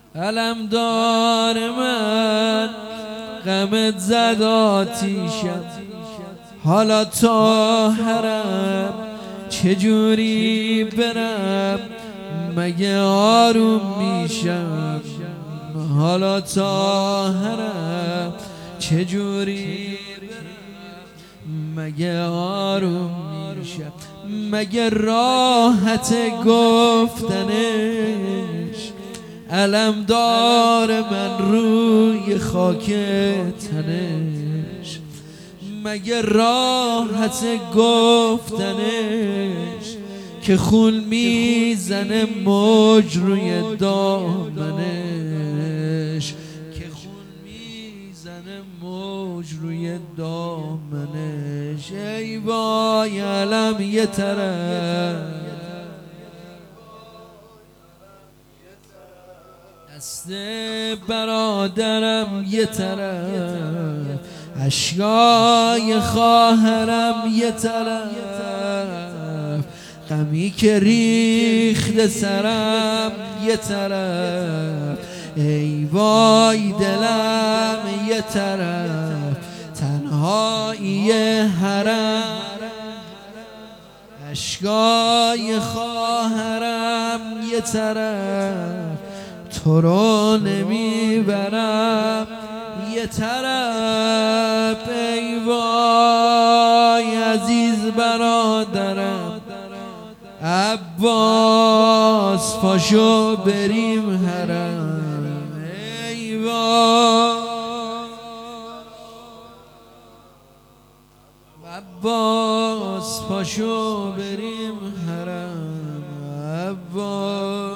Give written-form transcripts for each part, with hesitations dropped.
علمدار من غمت زد آتیشم، حالا تا حرم چجوری برم؟ مگه آروم میشم؟ حالا تا حرم چجوری برم؟ مگه آروم میشم؟ مگه راحت گفتنش؟ علمدار من روی خاک تنش، مگه راحت گفتنش؟ که خون میزنه موج روی دامنش، که خون میزنه موج روی دامنش. ای وای علم یه طرف، دست برادرم یه طرف، اشکای خواهرم یه طرف، غمی که ریخت سرم یه طرف. ای وای دلم یه طرف، تنهایی حرم، اشکای خواهرم یه طرف، تو رو نمیبرم یه طرف. ای وای عزیز برادرم عباس، پاشو بریم حرم. ای وای عباس، پاشو بریم حرم. عباس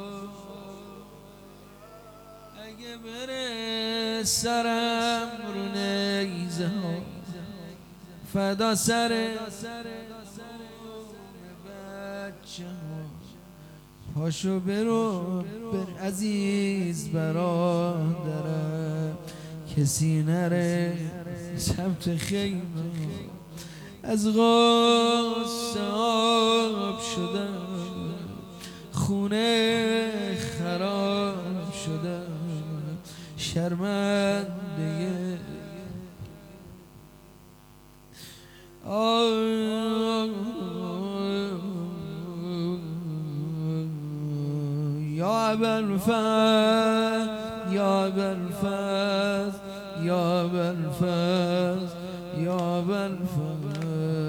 اگه بره سرم رو نیزه ها، فدا سر بچه ها، پاشو برو بر عزیز برادرم، کسی نره سمت خیمه. از غصه آب شدم، خونه خراب شدم، شرمنده یا ابوالفضل، یا ابوالفضل، یا ابوالفضل، یا ابوالفضل.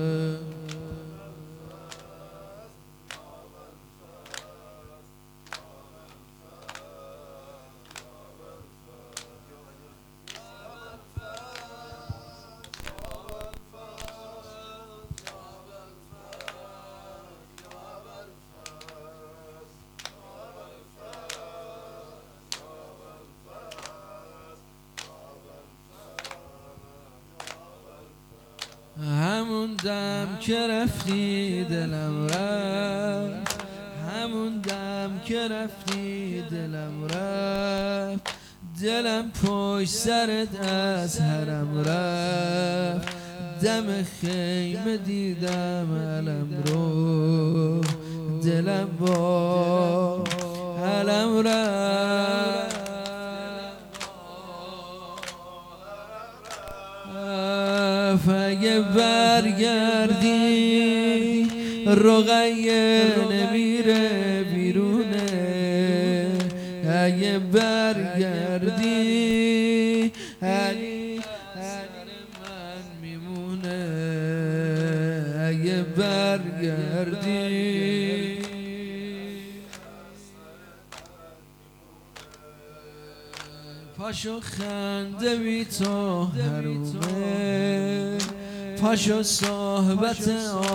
همون دم که رفتی دلم رفت، همون دم که رفتی دلم رفت، دلم پشت سرت از حرم رفت. دم خیمه دیدم علم رو، دلم با علم رفت. اگه برگردی رقیه نمیره بیرونه، اگه برگردی علی سر من میمونه، اگه برگردی پاشو خنده بی تو حرومه، پاشو صحبت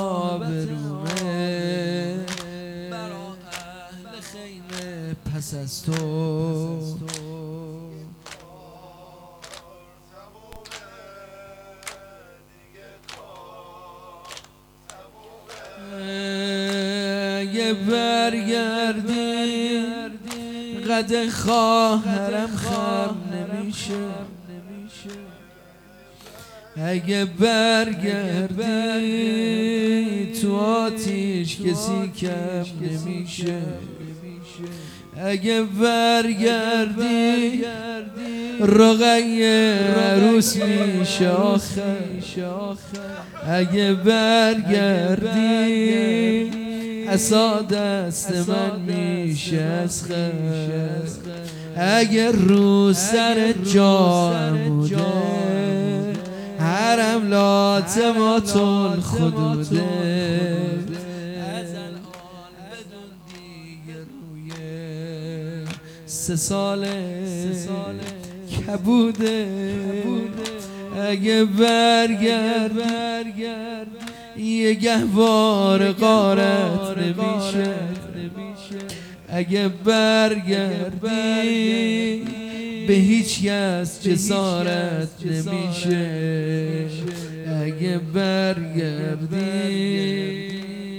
آبرومه، برا اهل خیمه پس از تو. اگه برگردی قد خواهرم خم نمیشه، اگه برگردی تو آتیش کسی کم نمیشه. اگه برگردی رقی عروس میشه آخر، اگه برگردی عصا دست من میشه از خیر، اگه رو سر جا عموده حرم لاتمات الخدوده، از الان بدون دیگه روی 3 سال کبوده، اگه برگرد یه گهوار غارت نمیشه، اگه برگردی به هیچ کس جسارت نمیشه، اگه برگردی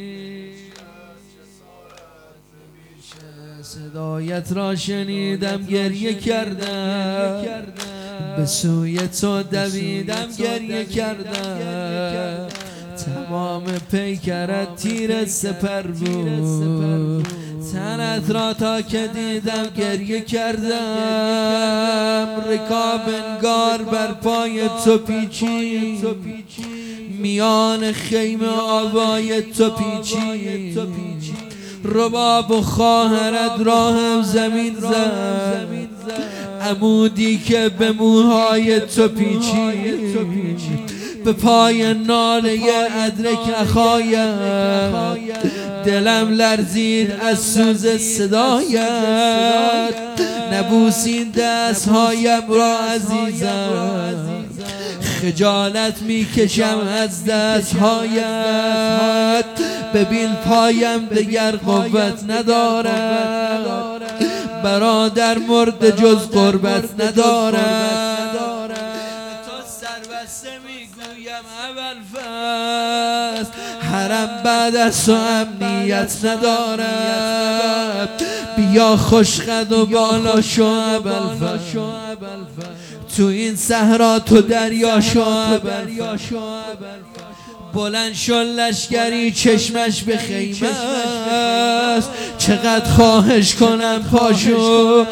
صدایت را شنیدم گریه کردم، به سوی تو دویدم گریه کردم، تمام پیکرت تیر سپر بود، تنت را تا که دیدم گریه کردم، رکاب انگار بر پای تو پیچی، میان خیمه آوای تو پیچی، رباب و خواهرت راهم زمین زد، عمودی که به موهای تو پیچی، به پای ناله ادرک اخایت دلم لرزید از سوز صدایت، نبوسین دستهایم را عزیزم، خجالت میکشم از دستهایت، ببین پایم دگر قوت ندارد، برادر مرد جز قربت ندارد، تو سربسته میگویم اول فصل، حرم بعد از تو امنیت ندارد، بیا خوشقد و بالا شو اول فصل، تو این صحرا تو دریا شو اول فصل، بلند شو لشکری چشمش به خیمه است، چقدر خواهش کنم پاشو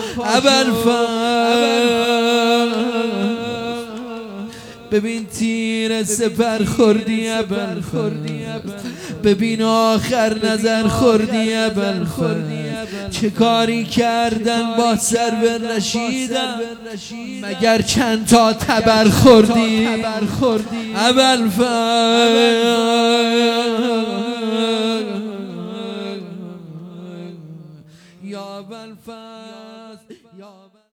ابوالفضل، ببین تیر سپر خوردی ابوالفضل، ببین آخر نظر خوردی ابوالفضل، چه کاری کردن با سرور رشیدم، مگر چند تا تبر خوردی ابوالفضل، یا ابوالفضل.